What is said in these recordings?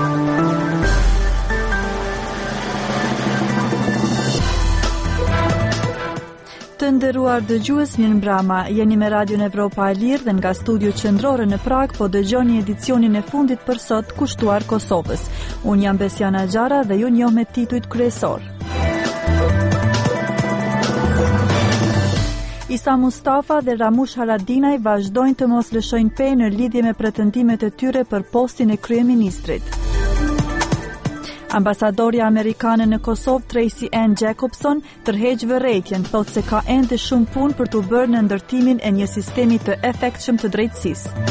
Të nderuar dëgjues, mirëmbrëma. Jeni me Radion Evropa e Lirë dhe nga studio qendrore në Prag po dëgjoni edicionin e fundit për sot kushtuar Kosovës. Unë jam Besiana Gjara dhe ju njoh me titujt kryesor. Isa Mustafa dhe Ramush Haradinaj vazhdojnë të mos lëshojnë pe në lidhje me pretendimet e tyre për postin e kryeministrit. Ambasadorja amerikane në Kosovë, Tracy Ann Jacobson, tërheq vërejtjen, thotë se ka ende shumë punë për të bërë në ndërtimin e një sistemi të efektshëm të drejtësisë.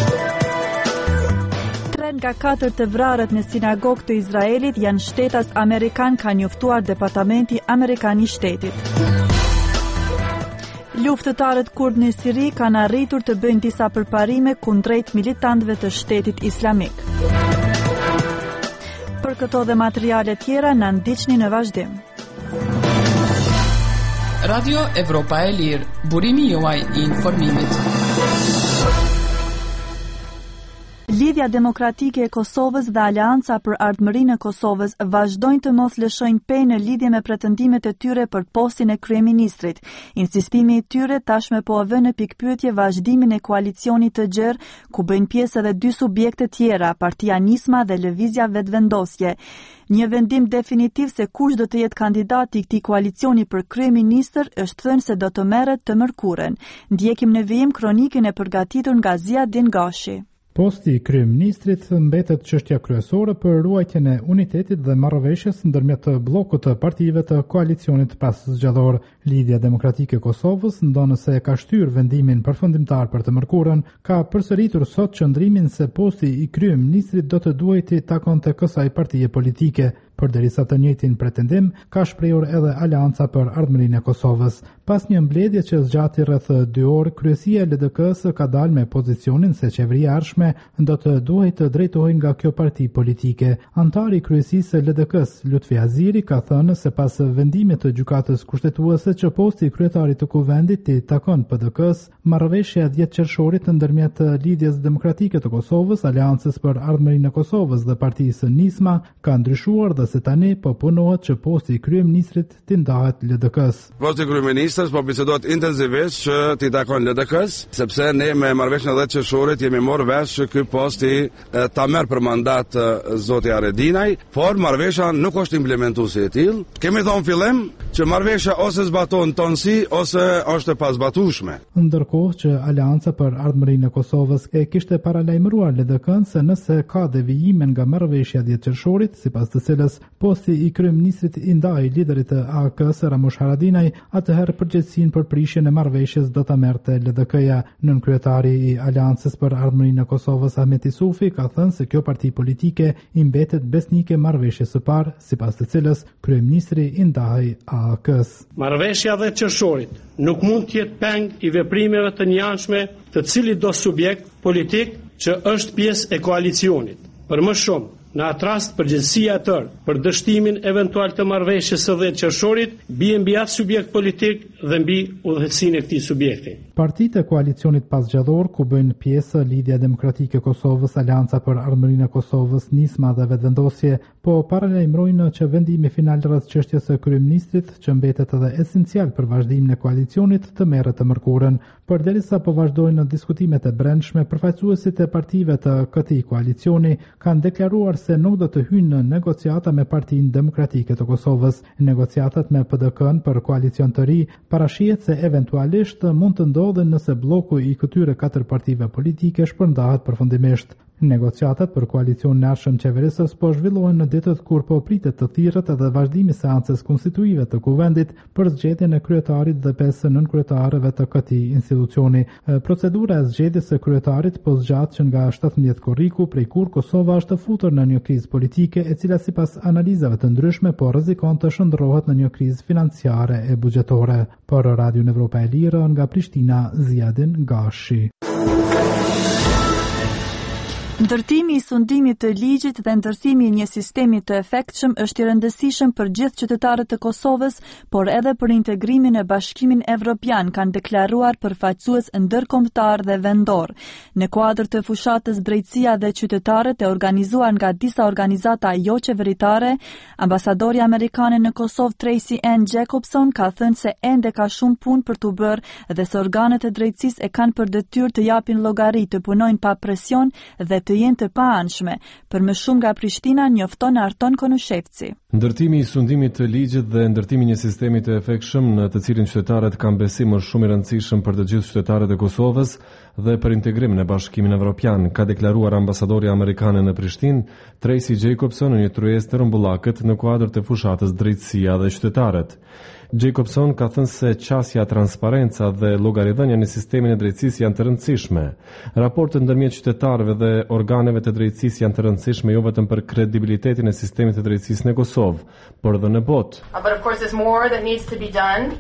3 nga 4 të vrarët në sinagogë të Izraelit janë shtetas amerikan, ka njoftuar Departamenti Amerikan i Shtetit. Luftëtarët kurd në Siri kanë arritur të bëjnë disa përparime kundrejt militantëve të Shtetit Islamik. Për këto dhe materiale tjera na ndiqni në vazhdim. Radio Evropa e Lirë, burimi juaj i informimit. Lidhja Demokratike e Kosovës dhe Aleanca për Ardhmërinë e Kosovës vazhdojnë të mos lëshojnë pe në lidhje me pretendimet e tyre për postin e kryeministrit. Insistimi i tyre tashmë po vën në pikpyetje vazhdimin e koalicionit të gjerë, ku bëjnë pjesë edhe 2 subjekte tjera, Partia Nisma dhe Lëvizja Vetvendosje. Një vendim definitiv se kush do të jetë kandidati i këtij koalicioni për kryeministër është thënë se do të merret të mërkurën. Ndjekim në vijim kronikën e përgatitur nga Ziadin Gashi. Posti i kryeministrit mbetet çështja kryesore për ruajtjen e unitetit dhe marrëveshjes ndërmjet bllokut të partive të koalicionit pas zgjedhor. Lidhja Demokratike e Kosovës, ndonë se ka shtyr vendimin përfundimtar për të mërkurën, ka përsëritur sot qëndrimin se posti i kryeministrit do të duhej takonte kësaj partie politike. Përderisa të njëjtin pretendim ka shprehur edhe Aleanca për Ardhmërinë e Kosovës. Pas një mbledhje që zgjati rreth 2 orë, kryesia e LDK-s ka dalë me pozicionin se qeveria e ardhshme do të duhej të drejtohej nga kjo parti politike. Antari i kryesisë së LDK-s, Lutfi Aziri, ka thënë se pas vendimit të gjykatës kushtetuese që posti i kryetarit të kuvendit të takon PDK-s, marrëveshja 10 qershorit ndërmjet Lidhjes Demokratike të Kosovës, Aleancës për Ardhmërinë e Kosovës dhe Partisë Nisma ka ndryshuar dhe se tani po punohet që posti i kryeministrit të ndahet LDK-s. Posti i kryeministrit po bisedohet intensivisht që t'i takon LDK-s, sepse ne me marrëveshjen e 10 qershorit jemi marrë vesh që ky posti ta merr për mandat zoti Haradinaj, por marrëveshja nuk është implementuar si e tillë. Kemi thonë fillim që marrëveshja ose zbaton tonsi ose është e pazbatueshme. Ndërkohë që Aleanca për Ardhmërinë e Kosovës e kishte paralajmëruar LDK-n se nëse ka devijime nga marrëveshja 10 qershorit, sipas të cilës posti i kryeministrit i ndahej liderit të AK-s Ramush Haradinaj, atëherë përgjegjësinë për prishjen e marrëveshjes do ta merrte LDK-ja. Nënkryetari i Aleancës për Ardhmërinë e Kosovës Ahmet Isufi ka thënë se kjo parti politike i mbetet besnike marrëveshjes së parë, sipas të cilës kryeministri i ndahej AK-s. Marrëveshja 10 qershorit nuk mund të jetë peng i veprimeve të njëanshme të cilit do subjekt politik që është pjesë e koalicionit. Për më shumë, në atë rast përgjegjësia e tërë për dështimin eventual të marrëveshjes së 10 qershorit bie mbi atë subjekt politik dhe mbi udhëhecinë e këtij subjekti. Partitë e koalicionit pasgjedhor, ku bëjnë pjesë Lidhja Demokratike e Kosovës, Aleanca për Ardhmërinë e Kosovës, Nisma dhe Vetvendosje, po paralajmërojnë që vendimi final rreth çështjes së kryeministrit, që mbetet edhe esencial për vazhdimin e koalicionit, të merret të mërkurën. Përderisa po vazhdojnë diskutimet e brendshme, përfaqësuesit e partive të këtij koalicioni kanë deklaruar se nuk do të hyjnë në negociata me Partinë Demokratike të Kosovës. Negociatat me PDK-n për koalicion të ri parashihet se eventualisht mund të ndodhen nëse bloku i këtyre 4 partive politike shpërndahet përfundimisht. Negociatat për koalicion në ardhshëm qeverisës po zhvillohen në ditët kur po pritet të thirrët edhe vazhdimi i seancës konstituive të kuvendit për zgjedhjen e kryetarit dhe 5 nënkryetarëve të këtij institucioni. Procedura e zgjedhjes së kryetarit po zgjat që nga 17 korriku, prej kur Kosova është futur në një krizë politike e cila sipas analizave të ndryshme po rrezikon të shndërrohet në një krizë financiare e buxhetore. Për Radio Evropa e Lirë nga Prishtina, Ziadin Gashi. Ndërtimi I sundimit të ligjit dhe ndërthimi I një sistemi të efektshëm është I rëndësishëm për gjithë qytetarët të Kosovës, por edhe për integrimin e Bashkimit Evropian, kanë deklaruar përfaqësues ndërkombëtar dhe vendor. Në kuadër të fushatës Drejtësia dhe qytetarët e organizuar nga disa organizata jo qeveritare, ambasadori amerikane në Kosovë Tracy Ann Jacobson ka thënë se ende ka shumë punë për të bërë dhe se organet e drejtësisë e kanë për detyrë të japin llogari, të punojnë pa presion dhe të jenë të paanshme. Për më shumë nga Prishtina, njofton Arton Konushevci. Ndërtimi I sundimit të ligjit dhe ndërtimi I një sistemi të efektshëm në të cilin qytetarët kanë besim është shumë I rëndësishëm për të gjithë qytetarët e Kosovës dhe për integrimin e Bashkimit Evropian, ka deklaruar ambasadori amerikane në Prishtinë, Tracy Jacobson, në një tryezë të rrumbullakët në kuadër të fushatës Drejtësia dhe qytetarët. Jacobson ka thënë se qasja transparenca dhe llogaridhënia në sistemin e drejtësisë janë të rëndësishme. Raportet ndërmjet qytetarëve dhe organeve të drejtësisë janë të rëndësishme jo vetëm për kredibilitetin e sistemit të drejtësisë në Kosovë, por edhe në botë. But of course there's more that needs to be done.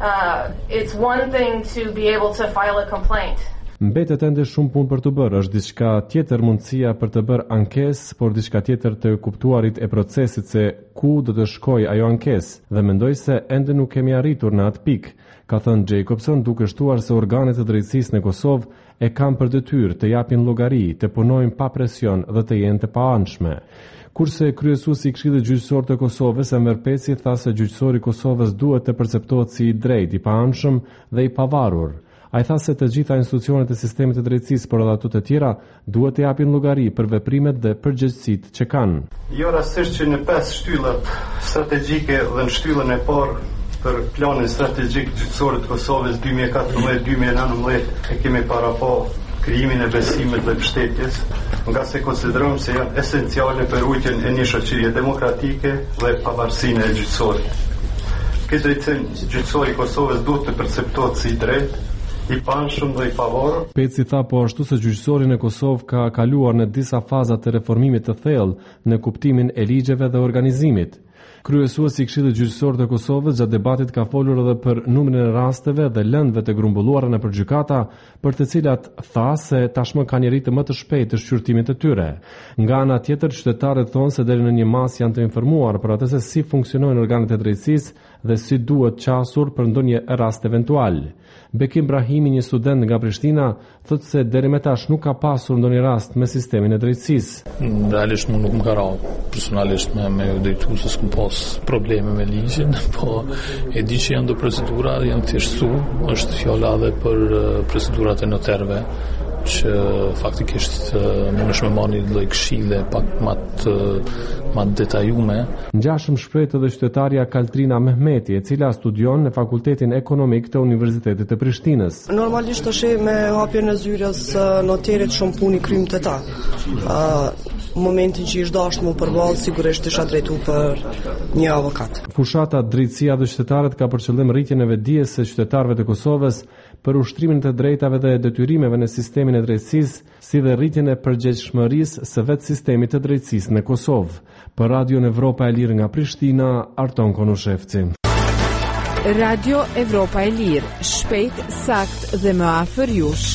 It's one thing to be able to file a complaint. Mbetet ende shumë punë për të bërë, është diçka tjetër mundësia për të bërë ankesë, por diçka tjetër të kuptuarit e procesit se ku do të shkojë ajo ankesë, dhe mendoj se ende nuk kemi arritur në atë pikë, ka thënë Jacobson, duke shtuar se organet e drejtësisë në Kosovë e kanë për detyrë të japin llogari, të punojnë pa presion dhe të jenë të paanshme. Kurse kryesuesi I Këshillit Gjyqësor të Kosovës, Enver Peci, tha se gjyqësori I Kosovës duhet të perceptohet si I drejtë, I paanshëm dhe I pavarur. Ai tha se të gjitha institucionet e sistemit të drejtësisë, por edhe ato të tjera, duhet të japin llogari për veprimet dhe përgjegjësitë që kanë. Jo rastësisht që në 5 shtyllat strategjike dhe në shtyllën e parë për planin strategjik gjyqësor të Kosovës 2014-2019 e kemi parapo krijimin e besimit dhe mbështetjes, nga se konsiderojmë se janë esenciale për rujtjen e një shoqërie demokratike dhe pavarësinë e gjyqësorit. Këtë drejtësinë gjyqësori I Kosovës duhet të perceptohet si I drejtë, I panshëm dhe I pavarur. Peci tha po ashtu se gjyqësori në Kosovë ka kaluar në disa faza të reformimit të thellë në kuptimin e ligjeve dhe organizimit. Kryesuesi I Këshillit Gjyqësor të Kosovës gjatë debatit ka folur edhe për numrin e rasteve dhe lëndëve të grumbulluara nëpër gjykata, për të cilat tha se tashmë kanë një ritëm më të shpejtë të shqyrtimit të tyre. Nga ana tjetër, qytetarët thonë se deri në një mas janë të informuar për atë se si funksionojnë organet e drejtësisë dhe si duhet qasur për ndonjë rast eventual. Bekim Brahimi, një student nga Prishtina, thotë se deri më tash nuk ka pasur ndonjë rast me sistemin e drejtësisë. Realisht nuk më ka rao personalisht me drejtu se s'kum pas probleme me ligjin, po e di që janë do procedura, janë thjeshtu, është fjala edhe për procedurat e noterëve, që faktikisht mund është me marrë një lloj këshille pak më detajume. Ngjashëm shpreh edhe qytetarja Kaltrina Mehmeti, e cila studion në Fakultetin Ekonomik të Universitetit të Prishtinës. Normalisht është me hapjen e zyrës noterit shumë punë krym të ta. Momentin që ishtë dashur më përballë, sigurisht isha drejtu për një avokat. Fushata Drejtësia dhe qytetarët ka për qëllim rritjen e vetdijes së qytetarëve të Kosovës për ushtrimin të drejtave dhe detyrimeve në sistemin e drejtësisë, si dhe rritjen e përgjegjshmërisë së vetë sistemit të drejtësisë në Kosovë. Për Radion Evropa e Lirë nga Prishtina, Arton Konushevci. Radio Evropa e Lirë, shpejt, sakt dhe më afër jush.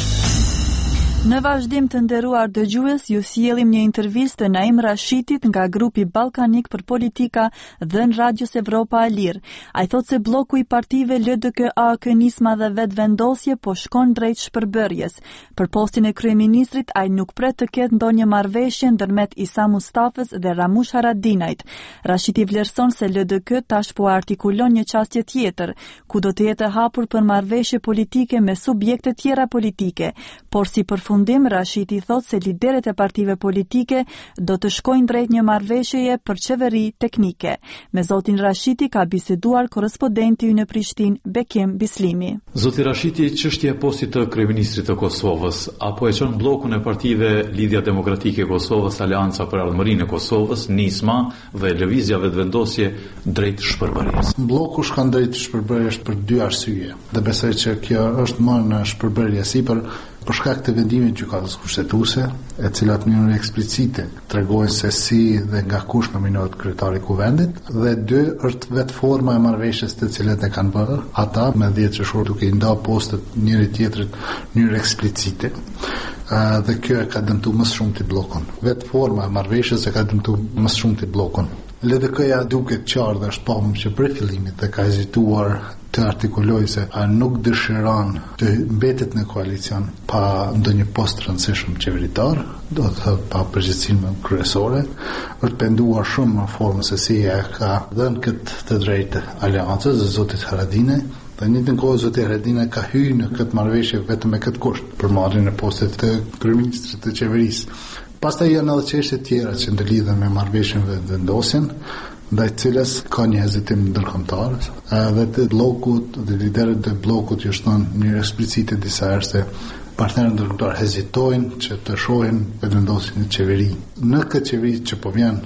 Në vazhdim të nderuar dëgjues, ju sjellim një intervistë të Naim Rashitit nga grupi Ballkanik për politika dhe në Radios Evropa e Lirë. Ai thotë se bloku I partive LDK-AK nisma dhe vetvendosje po shkon drejt shpërbërjes. Për postin e kryeministrit ai nuk pret të ketë ndonjë marrëveshje ndërmjet Isa Mustafës dhe Ramush Haradinajt. Rashiti vlerëson se LDK tash po artikulon një çështje tjetër, ku do të jetë hapur për marrëveshje politike me subjekte tjera politike, por si fundim, Rashiti thot se lideret e partive politike do të shkojnë drejt një marrëveshjeje për qeveri teknike. Me zotin Rashiti ka biseduar korrespondenti në Prishtinë, Bekim Bislimi. Zoti Rashiti, çështja e postit të kryeministrit të Kosovës, apo e çon bllokun e partive Lidhja Demokratike e Kosovës, Aleanca për Ardhmërinë e Kosovës, Nisma dhe Lëvizja Vetvendosje drejt shpërbërjes? Bloku shkon drejt shpërbërjes për dy arsye. Dhe besoj që kjo është më në shpërbërje sipër Për shkak të vendimit të gjykatës kushtetuese, e cilat në mënyrë eksplicite tregojnë se si dhe nga kush nominohet kryetari i kuvendit, dhe 2 është vetë forma e marrëveshjes të cilat e kanë bërë ata me 10 qershor duke i nda postet njëri tjetrit në mënyrë eksplicite. Dhe kjo e ka dëmtuar më shumë ti bllokun. Vetë forma e marrëveshjes e ka dëmtuar më shumë ti bllokun. LDK-ja duket qartë dhe është pamur që prej fillimit dhe ka hezituar të artikuloj se nuk dëshiron të mbetet në koalicion pa ndonjë post rëndësishëm qeveritar, do të thënë pa përgjegjësinë kryesore, është penduar shumë në formën se si e ka dhënë këtë të drejtë aleancës së zotit Haradinaj. Dhe në njëjtën kohë zoti Haradinaj ka hyrë në këtë marrëveshje vetëm me këtë kusht për marrjen e postit të kryeministrit të qeverisë. Pastaj janë edhe çështje tjera që ndërlidhen me marrëveshjen dhe vendosjen, ndaj cilës ka një hezitim ndërkombëtar, dhe të bllokut, dhe liderët të bllokut ju thonë në eksplicite disa herë se partnerët ndërkombëtar hezitojnë që të shohin vendosjen e qeveri. Në këtë qeveri që po vjen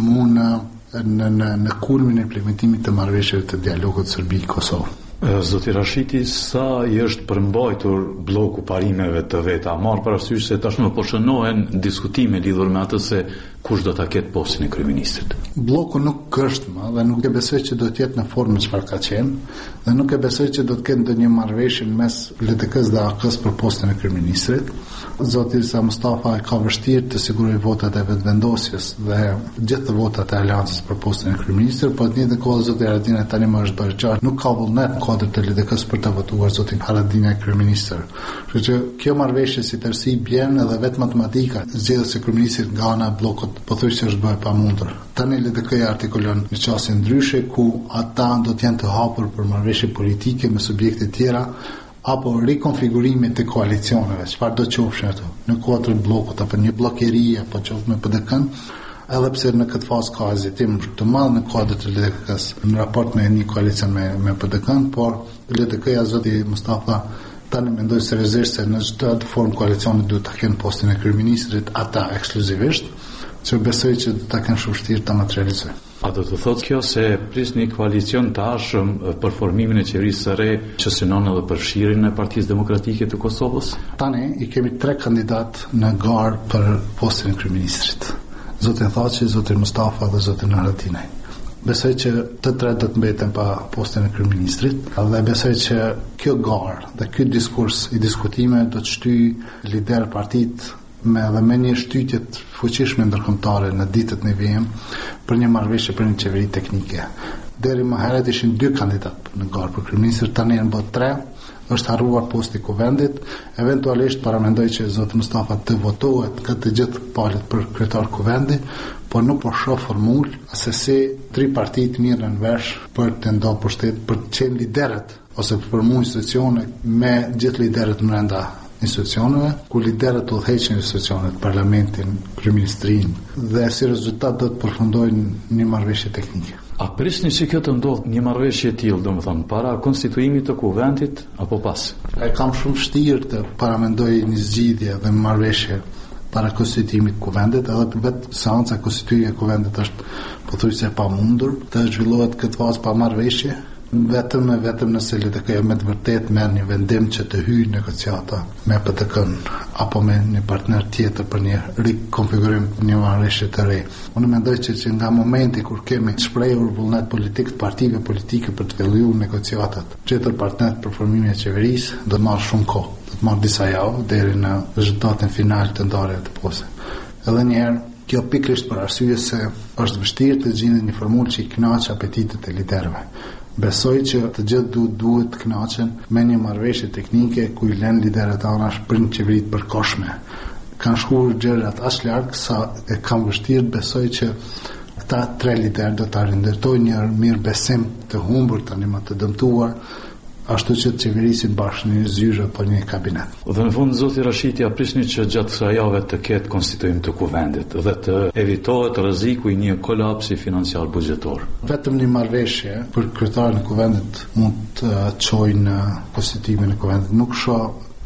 në kulmin e implementimit të marrëveshjeve të dialogut Serbi-Kosovë. Zoti Rashiti, sa i është përmbajtur bloku parimeve të veta? Marr parasysh se tashmë po shënohen diskutime lidhur me atë se kush do ta ketë postin e kryeministrit. Bloku nuk është më dhe nuk e besoj që do të jetë në formën çfarë ka qenë, dhe nuk e besoj që do të ketë ndonjë marrëveshje mes LDK-s dhe AK-s për postin e kryeministrit. Zoti Sa Mustafa ka vështirë të sigurojë votat e vetëvendosjes dhe gjithë votat e aleancës për postin e kryeministrit, por në të njëjtën kohë zoti Haradinaj tani më është bërë qartë nuk ka vullnet kuadër të LDK-s për të votuar zotin Haradinaj kryeministër. Kështu që kjo marrëveshje si tërësi bjen edhe vetë matematika zgjedhjes së kryeministrit nga ana e bllokut pothuajse është bërë pamundur. Tani LDK-ja artikulon në çështje ndryshe ku ata do të jenë të hapur për marrëveshje politike me subjekte tjera apo rikonfigurimet të koalicioneve, çfarë do qofshin ato, në kuadër të bllokut apo një bllokëri apo qoftë me PDK-n, edhe pse në këtë fazë ka hezitim të madh në kuadër të LDK-s në raport me një koalicion me PDK-n, por LDK-ja zoti Mustafa tani mendoj seriozisht se në çdo formë koalicioni duhet ta kenë postin e kryeministrit ata ekskluzivisht, që besoj që do ta kenë shumë vështirë ta materializojnë. A do të thotë kjo se prisni koalicion të ashëm për formimin e qeverisë së re që synon edhe përfshirjen e Partisë Demokratike të Kosovës? Tani i kemi 3 kandidat në garë për postin e kryeministrit. Zoti Thaçi, zoti Mustafa dhe zoti Haradinaj. Besoj që të 3 do të mbeten pa postin e kryeministrit, dhe besoj që kjo garë dhe ky diskurs i diskutime do të shtyjë lider partit me një shtytje të fuqishme ndërkombëtare në ditët në vijim për një marrëveshje për një qeveri teknike. Deri më herët ishin 2 kandidat në garë për kryeministër, tani janë bërë 3. Është harruar posti i kuvendit, eventualisht paramendoj që zoti Mustafa të votohet këtë gjithë palët për kryetar kuvendi, por nuk po shoh formulë se si 3 partitë mirën vesh për të ndarë pushtet, për të qenë liderët ose për formuar institucione me gjithë liderët brenda institucioneve, ku liderët udhëheqin institucionet, parlamentin, kryeministrinë dhe si rezultat do të përfundojnë një marrëveshje teknike. A prisni që kjo të ndodhë një marrëveshje e tillë, domethënë para konstituimit të kuvendit apo pas? E kam shumë vështirë të paramendoj një zgjidhje dhe marrëveshje para konstituimit të kuvendit, edhe vetë seanca konstituimit të kuvendit është pothuajse e pamundur të zhvillohet këtë fazë pa marrëveshje. Vetëm nëse LDK-ja me të vërtet merr një vendim që të hyjë negociata me PDK-n apo me një partner tjetër për një rikonfigurim një marrëveshje të re. Unë mendoj që nga momenti kur kemi shprehur vullnet politik të partive politike për të filluar negociatat, gjetur partner për formimin e qeverisë, do të marrë shumë kohë, do të marrë disa javë deri në rezultatin final të ndarjes të posteve. Edhe një herë kjo pikërisht për arsye se është vështirë të gjendet një formulë që i kënaq apetitet e liderëve. Besoj që të gjithë duhet të kënaqen me një marrëveshje teknike ku i lën liderët anash për një qeveri të përkohshme. Kanë shkuar gjërat aq larg sa e kam vështirë besoj që këta 3 liderë do ta rindërtojnë një mirëbesim të humbur tani më të dëmtuar, ashtu që të qeverisin bashkë një zyrë apo një kabinet. Dhe në fund zoti Rashiti prisni që gjatë kësaj jave të ketë konstituim të kuvendit dhe të evitohet rreziku i një kolapsi financiar buxhetor. Vetëm një marrëveshje për kryetarin e kuvendit mund të çojë në konstituimin e kuvendit. Nuk shoh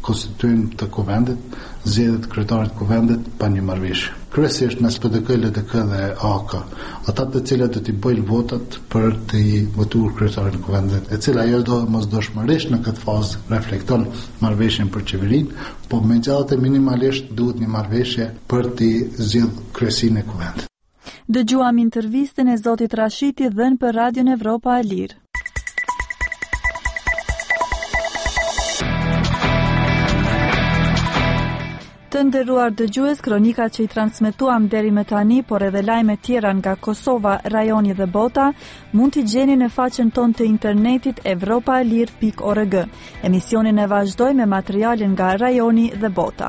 konstituim të kuvendit, zgjedhjet kryetarit të kuvendit pa një marrëveshje. Kryesisht mes PDK, LDK dhe AK, ata të cilët do t'i bëjnë votat për të votuar kryetarin e kuvendit, e cila ajo do mosdoshmërisht në këtë fazë reflekton marrëveshjen për qeverinë, po megjithatë minimalisht duhet një marrëveshje për të zgjedhur kryesinë e kuvendit. Dëgjuam intervistën e zotit Rashiti dhënë për Radion Evropa e Lirë. Të nderuar dëgjues, kronika që i transmetuam deri më tani, por edhe lajme tjera nga Kosova, rajoni dhe bota, mund t'i gjeni në faqen tonë të internetit evropaelir.org. Emisionin e vazhdoj me materialin nga rajoni dhe bota.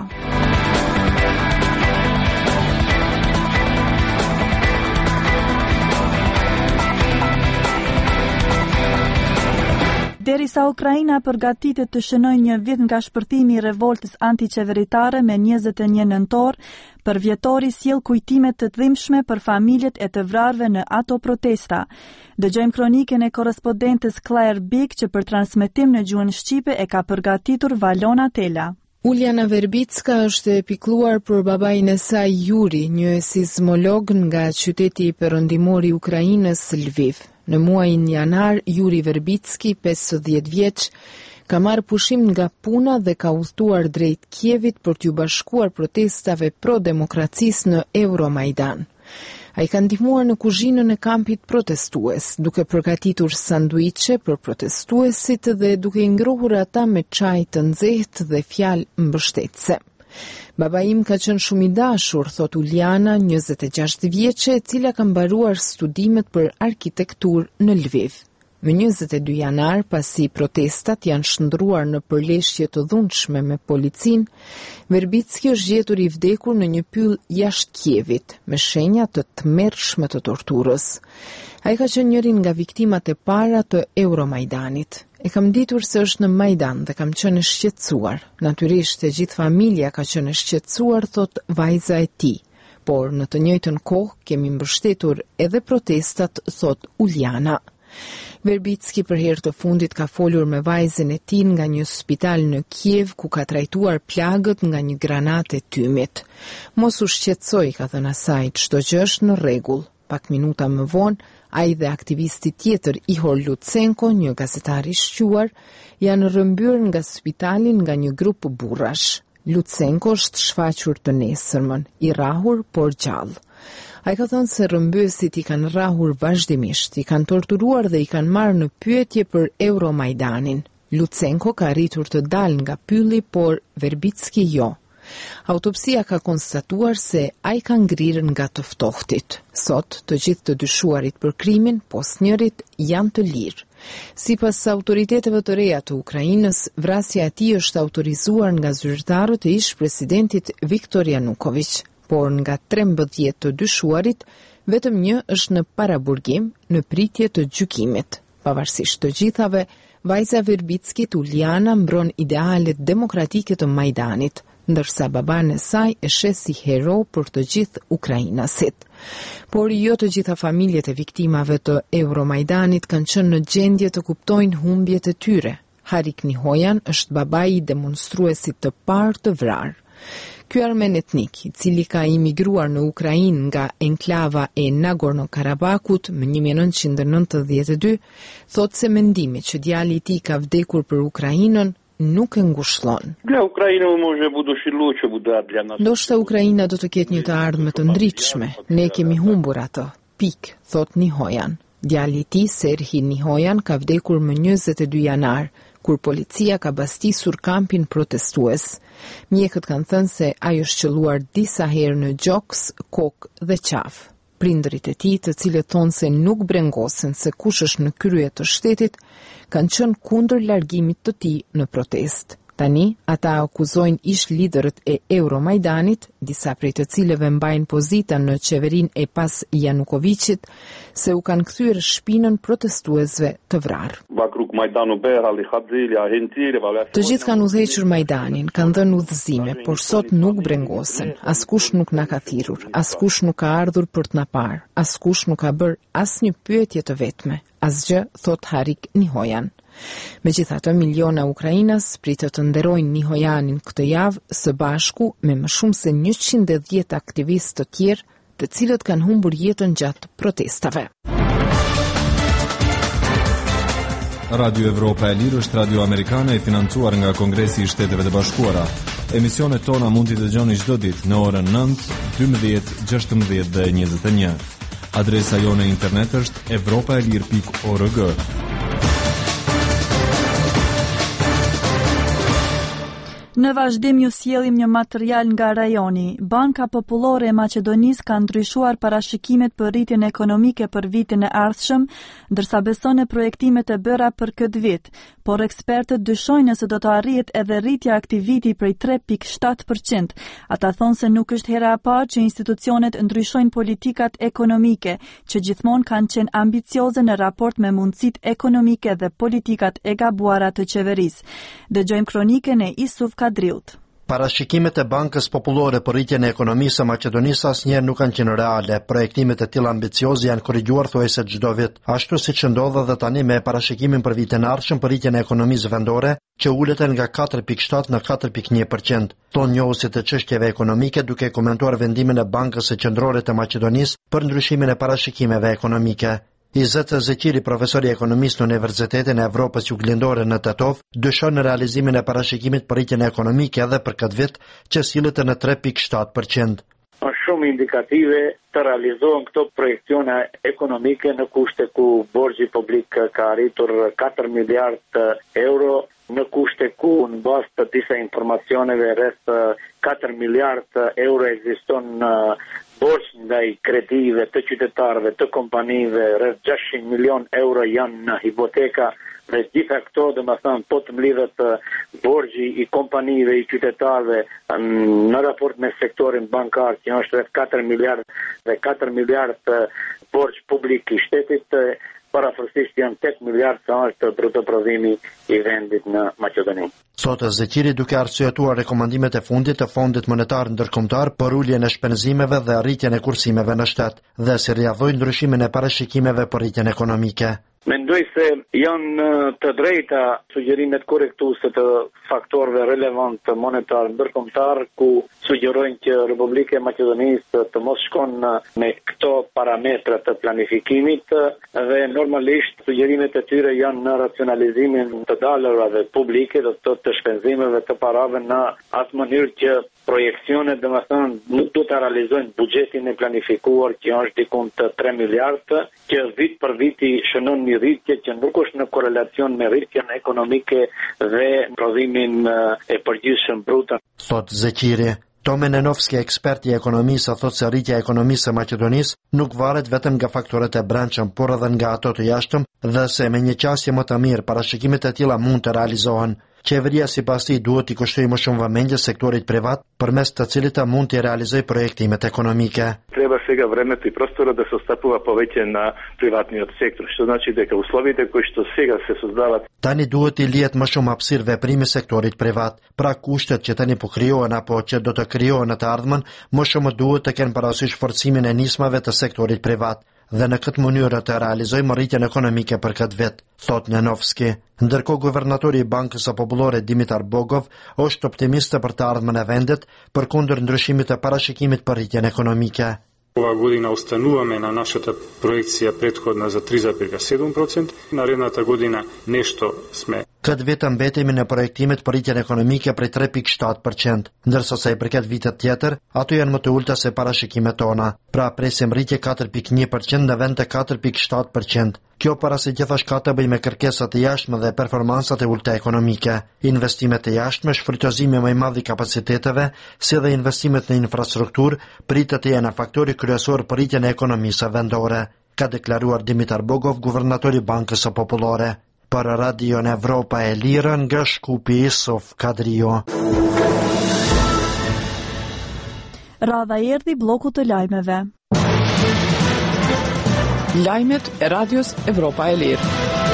Derisa Ukraina përgatitet të shënojë një vit nga shpërthimi i revoltës antiqeveritare me 21 nëntor, përvjetori sjell kujtime të dhimbshme për familjet e të vrarëve në ato protesta. Dëgjojmë kronikën e korrespondentes Claire Big që për transmetim në gjuhën shqipe e ka përgatitur Valona Tela. Uljana Verbicka është e pikëlluar për babain e saj Yuri, një sismolog nga qyteti perëndimor i Ukrainës, Lviv. Në muajin janar, Yuri Verbicki, 50 vjeç, ka marrë pushim nga puna dhe ka udhëtuar drejt Kievit për t'u bashkuar protestave pro-demokracisë në Euromajdan. Ai ka ndihmuar në kuzhinën e kampit protestues, duke përgatitur sanduiçe për protestuesit dhe duke i ngrohur ata me çaj të nxehtë dhe fjalë mbështetëse. Baba im ka qenë shumë i dashur, thot Uljana, 26 vjeçe, e cila ka mbaruar studimet për arkitektur në Lviv. Më 22 janar, pasi protestat janë shndruar në përleshje të dhunshme me policin, Verbicki është gjetur i vdekur në një pyll jashtë Kievit, me shenja të tmerrshme të torturës. Ai ka qenë njërin nga viktimat e para të Euromajdanit. E kam ditur se është në Majdan dhe kam qenë e shqetësuar. Natyrisht e gjithë familja ka qenë e shqetësuar, thot vajza e tij. Por në të njëjtën kohë kemi mbështetur edhe protestat, thot Uljana. Verbicki për herë të fundit ka folur me vajzën e tij nga një spital në Kiev ku ka trajtuar plagët nga një granatë e tymit. Mos u shqetësoj, ka thënë asaj, çdo gjë është në rregull. Pak minuta më vonë, ai dhe aktivisti tjetër Ihor Lutsenko, një gazetar i shquar, janë rrëmbyer nga spitali nga një grup burrash. Lutsenko është shfaqur të nesërmën, i rrahur por gjallë. Ai ka thënë se rrëmbyesit i kanë rrahur vazhdimisht, i kanë torturuar dhe i kanë marrë në pyetje për Euromajdanin. Lutsenko ka arritur të dalë nga pylli, por Verbicki jo. Autopsia ka konstatuar se ai ka ngrirë nga të ftohtit. Sot, të gjithë të dyshuarit për krimin, pos njërit, janë të lirë. Sipas autoriteteve të reja të Ukrainës, vrasja e tij është autorizuar nga zyrtarët e ish-presidentit Viktor Yanukovych, por nga 13 të dyshuarit, vetëm një është në paraburgim në pritje të gjykimit. Pavarësisht të gjithave, vajza Verbicki, Uljana, mbron idealet demokratike të Majdanit, ndërsa baban e saj e sheh si hero për të gjithë ukrainasit. Por jo të gjitha familjet e viktimave të Euromajdanit kanë qenë në gjendje të kuptojnë humbjet e tyre. Harik Nihoyan është babai i demonstruesit të parë të vrarë. Ky armen etnik, i cili ka imigruar në Ukrainë nga enklava e Nagorno-Karabakut më 1992, thot se mendimi që djali i tij ka vdekur për Ukrainën nuk e ngushëllon. Ndoshta Ukraina do të ketë një të ardhme të ndritshme, ne kemi humbur atë. Pik, thot Nihoyan. Djali i tij, Serhi Nihoyan, ka vdekur më 22 janar, kur policia ka bastisur kampin protestues. Mjekët kanë thënë se ai është qelluar disa herë në gjoks, kokë dhe qafë. Prindërit e tij, të cilët thonë se nuk brengosen se kush është në krye të shtetit, kanë qenë kundër largimit të tij në protestë. Tani, ata akuzojnë ish liderët e Euromajdanit, disa prej të cilëve mbajnë pozita në qeverinë e pas Janukoviçit, se u kanë kthyer shpinën protestuesve të vrarë. Të gjithë kanë udhëhequr Majdanin, kanë dhënë udhëzime, por sot nuk brengosen. Askush nuk na ka thirrur, askush nuk ka ardhur për të na parë, askush nuk ka bërë asnjë pyetje të vetme. Asgjë, thot Harik Nihoyan. Megjithatë, miliona ukrainas pritet të nderojnë Mihojanin këtë javë së bashku me më shumë se 110 aktivistë të tjerë, të cilët kanë humbur jetën gjatë protestave. Radio Evropa e Lirë është radio amerikane e financuar nga Kongresi i Shteteve të Bashkuara. Emisionet tona mund t'i dëgjoni çdo ditë në orën 9, 12, 16 dhe 21. Adresa jone internet është europaelir.org. Në vazhdim ju sjellim një material nga rajoni. Banka Popullore e Maqedonisë ka ndryshuar parashikimet për rritjen ekonomike për vitin e ardhshëm, ndërsa beson në projektimet e bëra për këtë vit, por ekspertët dyshojnë se do të arrihet edhe rritja e aktivitetit prej 3.7%. Ata thonë se nuk është hera e parë që institucionet ndryshojnë politikat ekonomike, që gjithmonë kanë qenë ambicioze në raport me mundësitë ekonomike dhe politikat e gabuara të qeverisë. Dëgjojmë kronikën e Isuf Kadriut. Parashikimet e Bankës Popullore për rritjen e ekonomisë së Maqedonisë asnjëherë nuk kanë qenë reale. Projektimet e tilla ambicioze janë korrigjuar thuajse çdo vit, ashtu siç ndodh edhe tani me parashikimin për vitin e ardhshëm për rritjen e ekonomisë vendore, që ulet nga 4.7 në 4.1%. Thonë njohësit të çështjeve ekonomike duke komentuar vendimin e Bankës së Qendrore të Maqedonisë për ndryshimin e parashikimeve ekonomike. Izet Zeqiri, profesor i ekonomisë në Universitetin e Evropës Juglindore në Tetov, dyshon në realizimin e parashikimit për rritjen ekonomike edhe për këtë vit, që sillet në 3.7%. Është shumë indikative të realizohen këto projekcione ekonomike në kushte ku borxhi publik ka arritur 4 miliard euro, në kushte ku në bazë të disa informacioneve rreth 4 miliard euro ekziston borx ndaj kredive të qytetarëve, të kompanive, rreth 600 milion euro janë në hipoteka, dhe gjitha këto, domethënë, po të mlidhet borxhi i kompanive, i qytetarëve në raport me sektorin bankar, që është rreth 4 miliard dhe 4 miliard borxh publik i shtetit, parafërsisht janë 8 miliard sa është bruto prodhimi i vendit në Maqedoni. Thotë Zeqiri duke arsyetuar rekomandimet e fundit të Fondit Monetar Ndërkombëtar për uljen e shpenzimeve dhe arritjen e kursimeve në shtet, dhe si rrjedhoi ndryshimin e parashikimeve për rritjen ekonomike. Mendoj se janë të drejta sugjerimet korrektuese të faktorëve relevant monetar ndërkombëtar, ku sugjerojnë që Republika e Maqedonisë të mos shkon me këto parametra të planifikimit, dhe normalisht sugjerimet e tyre janë në racionalizimin të dalërave publike, do të shpenzimeve të parave në atë mënyrë që projekcionet, domethënë, nuk do të realizojnë buxhetin e planifikuar që është diku të 3 miliardë, që vit për viti shënon një rritje që nuk është në korelacion me rritjen ekonomike dhe prodhimin e përgjithshëm brut. Thot Zeqiri. Tome Nenovski, ekspert i ekonomisë, thotë se rritja e ekonomisë së Maqedonisë nuk varet vetëm nga faktorët e brendshëm, por edhe nga ato të jashtëm, dhe se me një qasje më të mirë parashikimet e tilla mund të realizohen. Qeveria sipas tij duhet i kushtojë më shumë vëmendje sektorit privat, përmes të cilit mund të realizojë projektimet ekonomike. Treba сега времето и простора да се отстъпува повеќе на приватниот сектор, што значи дека условите кои што сега се создават. Tani duhet i lihet më shumë hapësirë veprimi sektorit privat. Pra kushtet që tani po krijohen apo që do të krijohen në të ardhmen, më shumë duhet të kenë parasysh forcimin e nismave të sektorit privat, dhe në këtë mënyrë të realizojmë rritjen ekonomike për këtë vit, thot Nenovski. Ndërkohë guvernatori i Bankës së Popullore Dimitar Bogov është optimist për të ardhmen e vendit përkundër ndryshimit të parashikimit për rritjen ekonomike. Ova godina остануваме на нашата проекција претходна за 3,7%, наредната година нешто сме. Këtë vit mbetemi në projektimet për rritjen ekonomike prej 3.7%, ndërsa sa i përket vitet tjetër, ato janë më të ulta se parashikimet tona. Pra presim rritje 4.1% në vend të 4.7%. Kjo para se gjithashtu ka të bëjë me kërkesat e jashtme dhe performancat e ulta ekonomike. Investimet e jashtme, shfrytëzimi më i madh i kapaciteteve, si dhe investimet në infrastrukturë, pritet të jenë faktori kryesor për rritjen e ekonomisë vendore, ka deklaruar Dimitar Bogov, guvernatori i Bankës së Popullore. Për Radion Evropa e Lirë nga Shkupi, Isuf Kadrio. Radha erdhi bloku të lajmeve. Lajmet e Radios Evropa e Lirë.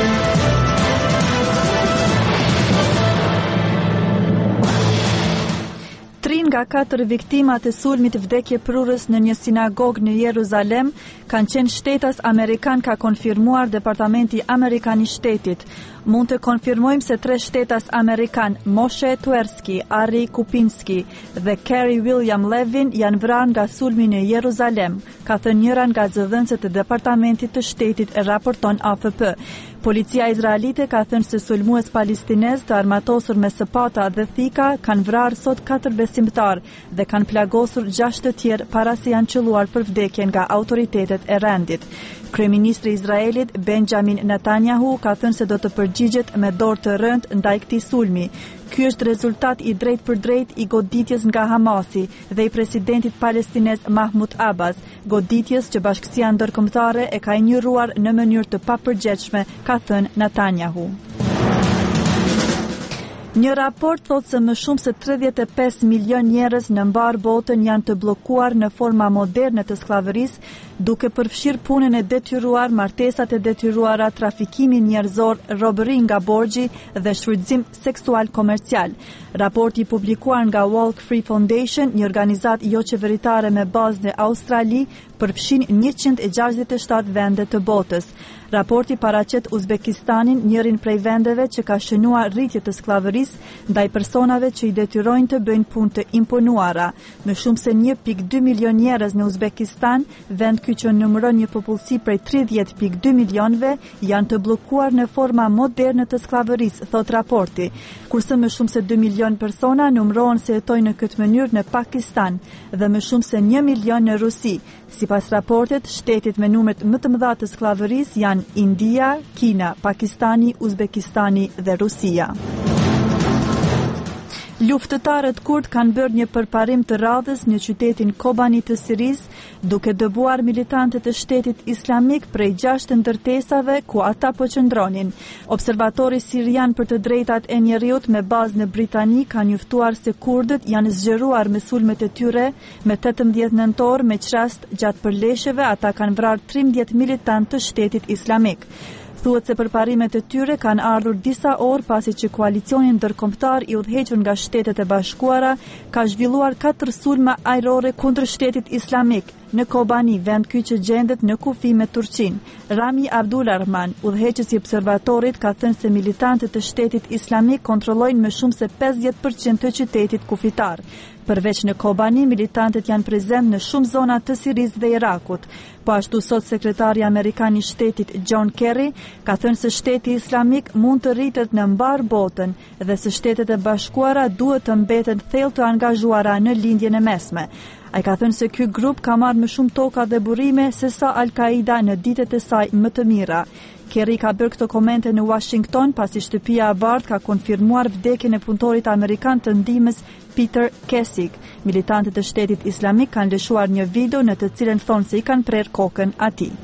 Nga 4 viktimat e sulmit vdekjeprurës në një sinagogë në Jeruzalem kanë qenë shtetas amerikan, ka konfirmuar Departamenti Amerikan i Shtetit. Mund të konfirmojmë se 3 shtetas amerikan, Moshe Tversky, Ari Kupinski dhe Kerry William Levin janë vrarë nga sulmi në Jeruzalem, ka thënë njëra nga zëdhënësit të Departamentit të Shtetit, e raporton AFP. Policia izraelite ka thënë se sulmues palestinez të armatosur me sëpata dhe thika kanë vrarë sot 4 besimtar dhe kanë plagosur 6 të tjerë para se janë qelluar për vdekjen nga autoritetet e rendit. Kryeministri i Izraelit Benjamin Netanyahu ka thënë se do të përgjigjet me dorë të rëndë ndaj këtij sulmi. Ky është rezultat i drejt për drejt i goditjes nga Hamasi dhe i presidentit palestinez Mahmud Abbas, goditjes që Bashkësia Ndërkombëtare e ka injoruar në mënyrë të papërgjegjshme, ka thënë Netanyahu. Një raport thotë se më shumë se 35 milion njerëz në mbar botën janë të bllokuar në forma moderne të skllavërisë, duke përfshirë punën e detyruar, martesat e detyruara, trafikimin njerëzor, robëri nga borxhi dhe shfrytëzim seksual komercial. Raporti i publikuar nga Walk Free Foundation, një organizatë jo qeveritare me bazë në Australi, përfshin 167 vende të botës. Raporti paraqet Uzbekistanin, njërin prej vendeve që ka shënuar rritje të skllavërisë ndaj personave që i detyrojnë të bëjnë punë të imponuara. Më shumë se 1.2 milion njerëz në Uzbekistan, vend ky që numëron një popullsi prej 30.2 milionëve, janë të bllokuar në forma moderne të skllavërisë, thot raporti. Kurse më shumë se 2 milion persona numërohen se jetojnë në këtë mënyrë në Pakistan dhe më shumë se 1 milion në Rusi. Sipas raportit, shtetet me numret më të mëdha të skllavërisë janë India, Kina, Pakistani, Uzbekistani dhe Rusia. Luftëtarët kurd kanë bërë një përparim të radhës në qytetin Kobani të Sirisë, duke dëbuar militantët e shtetit islamik prej 6 ndërtesave ku ata po qëndronin. Observatori sirian për të drejtat e njerëzit me bazë në Britani ka njoftuar se kurdët janë zgjeruar me sulmet e tyre me 18 nëntor, me qrast gjatë përleshjeve ata kanë vrarë 13 militantë të shtetit islamik. Thuhet se përparimet e tyre kanë ardhur disa orë pasi që koalicioni ndërkombëtar i udhëhequr nga Shtetet e Bashkuara ka zhvilluar 4 sulma ajrore kundër shtetit islamik në Kobani, vend ky që gjendet në kufi me Turqinë. Rami Abdulrahman, udhëheqësi i observatorit, ka thënë se militantët e shtetit islamik kontrollojnë më shumë se 50% të qytetit kufitar. Përveç në Kobani, militantët janë prezent në shumë zona të Sirisë dhe Irakut. Po ashtu sot sekretari amerikan i shtetit John Kerry ka thënë se shteti islamik mund të rritet në mbar botën dhe se Shtetet e Bashkuara duhet të mbeten thellë të angazhuara në lindjen e mesme. Ai ka thënë se ky grup ka marrë më shumë toka dhe burime se sa Al-Qaida në ditët e saj më të mira. Kerry ka bërë këto komente në Washington pasi shtëpia e bardhë ka konfirmuar vdekjen e punëtorit amerikan të ndihmës Peter Kesik. Militantët e shtetit islamik kanë lëshuar një video në të cilën thonë se i kanë prerë kokën atij.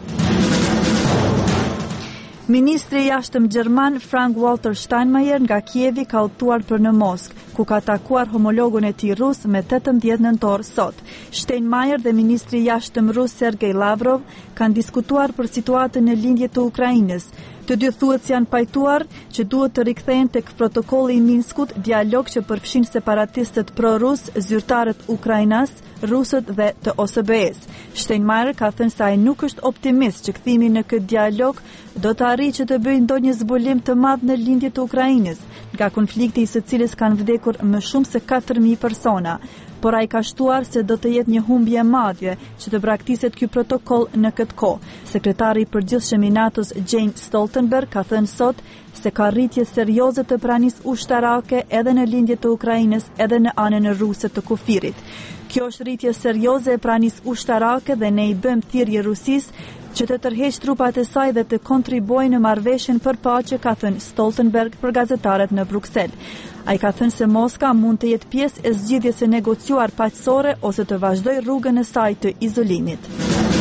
Ministri i jashtëm gjerman Frank-Walter Steinmeier nga Kievi ka udhëtuar për në Moskë, ku ka takuar homologun e tij rus me 18 nëntor sot. Steinmeier dhe ministri i jashtëm rus Sergej Lavrov kanë diskutuar për situatën në lindje të Ukrainës. Të dy thuhet janë pajtuar që duhet të rikthehen tek protokolli i Minskut, dialog që përfshin separatistët pro-rus, zyrtarët ukrainas, rusët dhe të OSBE-s. Steinmeier ka thënë se ai nuk është optimist që kthimi në këtë dialog do të arrijë që të bëjë ndonjë zbulim të madh në lindje të Ukrainës, nga konflikti i së cilës kanë vdekur më shumë se 4.000 persona. Por ai ka shtuar se do të jetë një humbje e madhe që të braktiset ky protokoll në këtë kohë. Sekretari i përgjithshëm i NATO-s Jens Stoltenberg ka thënë sot se ka rritje serioze të pranisë ushtarake edhe në lindje të Ukrainës, edhe në anën ruse të kufirit. Kjo është rritje serioze e pranisë ushtarake dhe ne i bëjmë thirrje Rusisë që të tërheqë trupat e saj dhe të kontribuojë në marrëveshjen për paqe, ka thënë Stoltenberg për gazetarët në Bruksel. Ai ka thënë se Moska mund të jetë pjesë e zgjidhjes së negociuar paqësore ose të vazhdojë rrugën e saj të izolimit.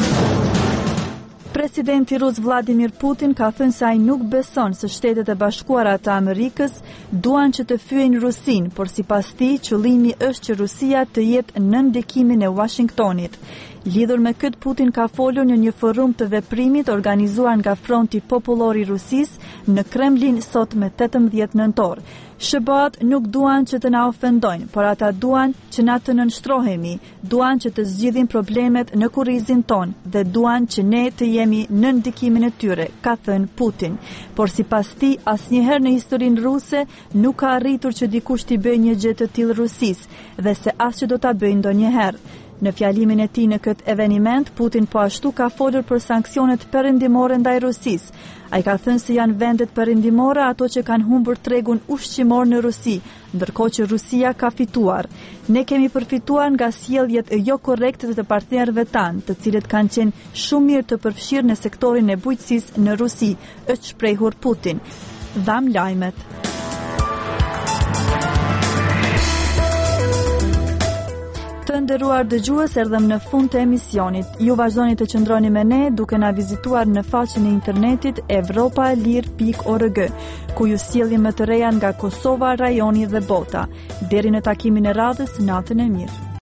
Presidenti rus Vladimir Putin ka thënë se ai nuk beson se Shtetet e Bashkuara të Amerikës duan që të fyejnë Rusin, por sipas tij qëllimi është që Rusia të jetë në ndikimin e Washingtonit. Lidhur me këtë, Putin ka folur në një forum të veprimit organizuar nga Fronti Popullor i Rusisë në Kremlin sot me 18 nëntor. SBA-t nuk duan që të na ofendojnë, por ata duan që na të nënshtrohemi, duan që të zgjidhin problemet në kurrizin ton dhe duan që ne të jemi themi në ndikimin e tyre, ka thënë Putin. Por sipas tij, asnjëherë në historinë ruse nuk ka arritur që dikush t'i bëjë një gjë të tillë Rusisë dhe se as që do ta bëjë ndonjëherë. Në fjalimin e tij në këtë eveniment, Putin po ashtu ka folur për sanksionet perëndimore ndaj Rusisë. Ai ka thënë se janë vendet perëndimore ato që kanë humbur tregun ushqimor në Rusi, ndërkohë që Rusia ka fituar. Ne kemi përfituar nga sjelljet jo korrekte të partnerëve tanë, të cilët kanë qenë shumë mirë të përfshirë në sektorin e bujqësisë në Rusi, është shprehur Putin. Dham lajmet. Të nderuar dëgjues, erdhëm në fund të emisionit. Ju vazhdoni të qëndroni me ne duke na vizituar në faqen e internetit evropaelir.org, ku ju sjellim më të reja nga Kosova, rajoni dhe bota. Deri në takimin e radhës, natën e mirë.